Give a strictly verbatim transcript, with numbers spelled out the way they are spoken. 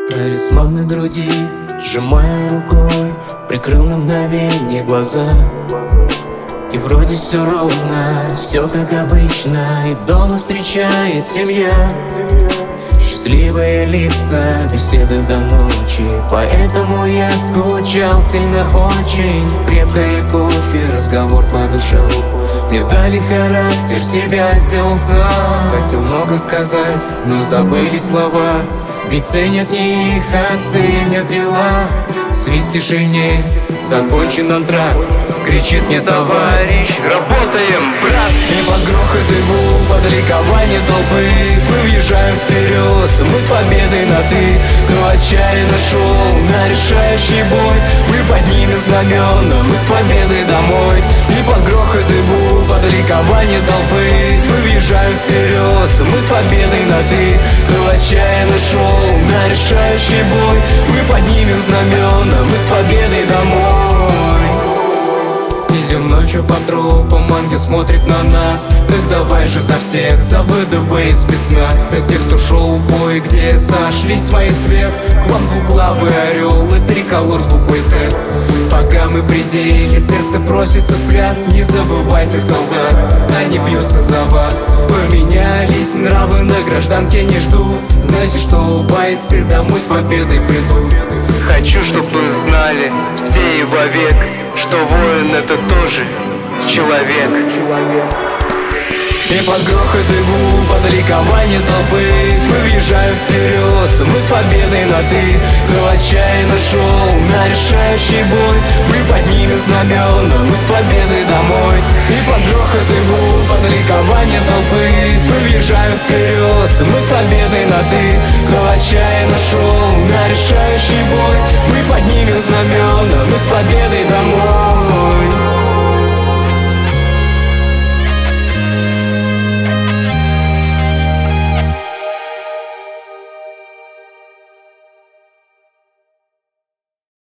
Талисман на груди, сжимая рукой, прикрыл на мгновение глаза. И вроде все ровно, все как обычно, и дома встречает семья. Счастливые лица, беседы до ночи, поэтому я скучал сильно очень. Крепкое кофе, разговор по душам, мне дали характер, себя сделал сам. Хотел много сказать, но забылись слова, ведь ценят не их, а ценят дела. Свист в тишине, закончен антракт, кричит мне товарищ: работаем, брат! И под грохот его, под ликование толпы мы въезжаем вперед, мы с победой на ты. Кто отчаянно шел на решающий бой, мы поднимем знамена, мы с победой домой. И под грохот его, под ликование толпы мы въезжаем вперед, мы с победой на ты. Кто отчаянно шел на решающий бой, мы поднимем знамена, мы с победой домой. Идем ночью по тропам, ангел смотрит на нас. Так давай же за всех, за ВДВ и спецназ, за тех, кто шел в бой, где сошлись мои свет. К вам двуглавый орел и триколор с буквой Z. Пока мы при деле, сердце просится в пляс. Не забывайте, солдат, они бьются за вас. Поменялись нравы, на гражданке не ждут. Знайте, что бойцы домой с победой придут. Хочу, чтобы знали все и вовек, что воин — это тоже человек. И под грохот и гул, под ликование толпы мы въезжаем вперед, мы с победой на ты. Кто отчаянно шел на решающий бой, мы поднимем знамена, мы с победой домой. И под грохот и гул, под ликование толпы мы въезжаем вперед, мы с победой на ты. Кто отчаянно шел на решающий бой,